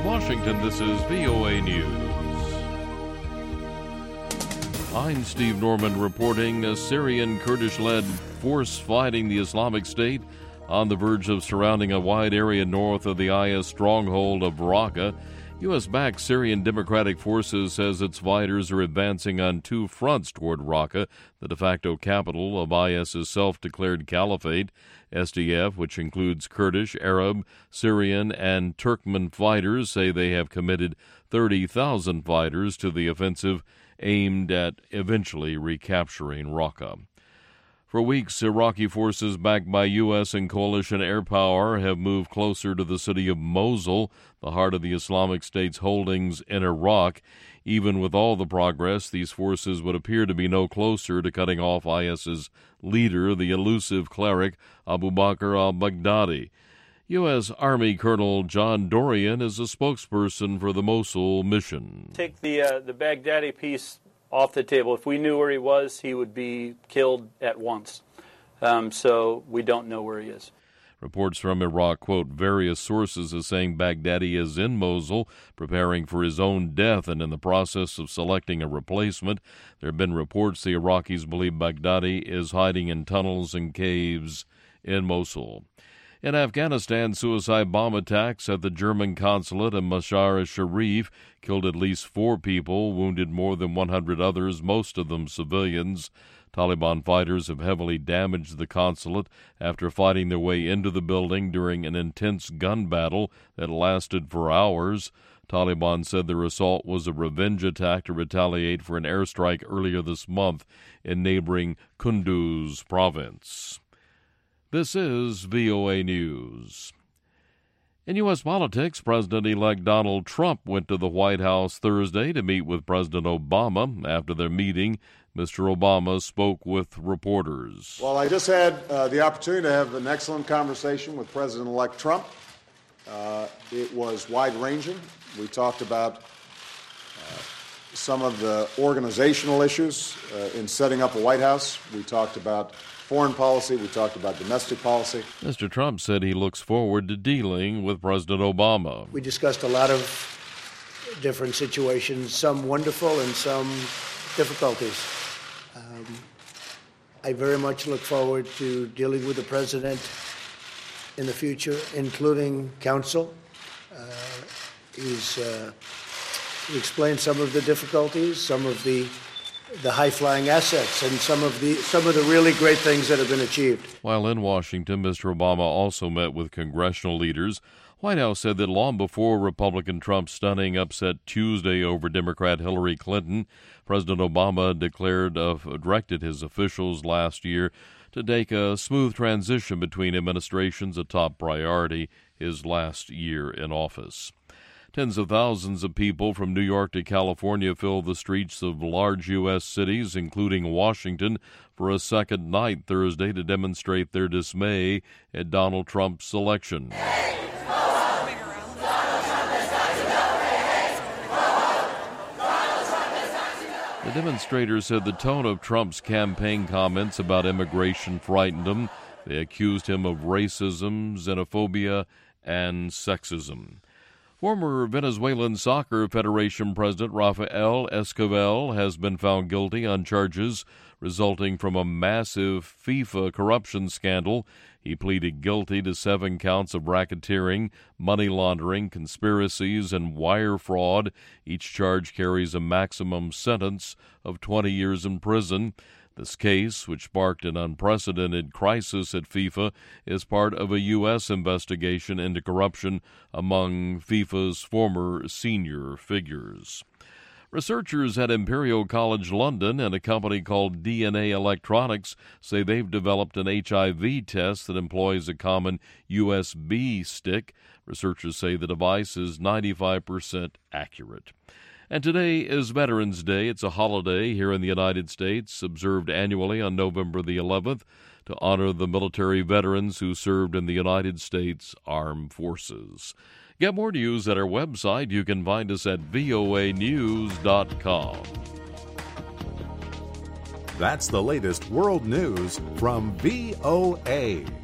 Washington, this is VOA News. I'm Steve Norman reporting a Syrian Kurdish-led force fighting the Islamic State on the verge of surrounding a wide area north of the IS stronghold of Raqqa. U.S.-backed Syrian Democratic Forces says its fighters are advancing on two fronts toward Raqqa, the de facto capital of IS's self-declared caliphate. SDF, which includes Kurdish, Arab, Syrian, and Turkmen fighters, say they have committed 30,000 fighters to the offensive aimed at eventually recapturing Raqqa. For weeks, Iraqi forces backed by U.S. and coalition air power have moved closer to the city of Mosul, the heart of the Islamic State's holdings in Iraq. Even with all the progress, these forces would appear to be no closer to cutting off IS's leader, the elusive cleric Abu Bakr al-Baghdadi. U.S. Army Colonel John Dorian is a spokesperson for the Mosul mission. Take the Baghdadi piece off the table. If we knew where he was, he would be killed at once. So we don't know where he is. Reports from Iraq quote various sources as saying Baghdadi is in Mosul, preparing for his own death and in the process of selecting a replacement. There have been reports the Iraqis believe Baghdadi is hiding in tunnels and caves in Mosul. In Afghanistan, suicide bomb attacks at the German consulate in Mazar-e-Sharif killed at least 4 people, wounded more than 100 others, most of them civilians. Taliban fighters have heavily damaged the consulate after fighting their way into the building during an intense gun battle that lasted for hours. Taliban said their assault was a revenge attack to retaliate for an airstrike earlier this month in neighboring Kunduz province. This is VOA News. In U.S. politics, President-elect Donald Trump went to the White House Thursday to meet with President Obama. After their meeting, Mr. Obama spoke with reporters. Well, I just had the opportunity to have an excellent conversation with President-elect Trump. It was wide-ranging. We talked about some of the organizational issues in setting up a White House. We talked about foreign policy. We talked about domestic policy. Mr. Trump said he looks forward to dealing with President Obama. We discussed a lot of different situations, some wonderful and some difficulties. I very much look forward to dealing with the president in the future, including counsel. He explained some of the difficulties, some of the high-flying assets, and some of the really great things that have been achieved. While in Washington, Mr. Obama also met with congressional leaders. White House said that long before Republican Trump's stunning upset Tuesday over Democrat Hillary Clinton, President Obama directed his officials last year to take a smooth transition between administrations, a top priority his last year in office. Tens of thousands of people from New York to California filled the streets of large U.S. cities, including Washington, for a second night Thursday to demonstrate their dismay at Donald Trump's election. The demonstrators said the tone of Trump's campaign comments about immigration frightened them. They accused him of racism, xenophobia, and sexism. Former Venezuelan Soccer Federation President Rafael Esquivel has been found guilty on charges resulting from a massive FIFA corruption scandal. He pleaded guilty to 7 counts of racketeering, money laundering, conspiracies, and wire fraud. Each charge carries a maximum sentence of 20 years in prison. This case, which sparked an unprecedented crisis at FIFA, is part of a U.S. investigation into corruption among FIFA's former senior figures. Researchers at Imperial College London and a company called DNA Electronics say they've developed an HIV test that employs a common USB stick. Researchers say the device is 95% accurate. And today is Veterans Day. It's a holiday here in the United States, observed annually on November the 11th to honor the military veterans who served in the United States Armed Forces. Get more news at our website. You can find us at voanews.com. That's the latest world news from VOA.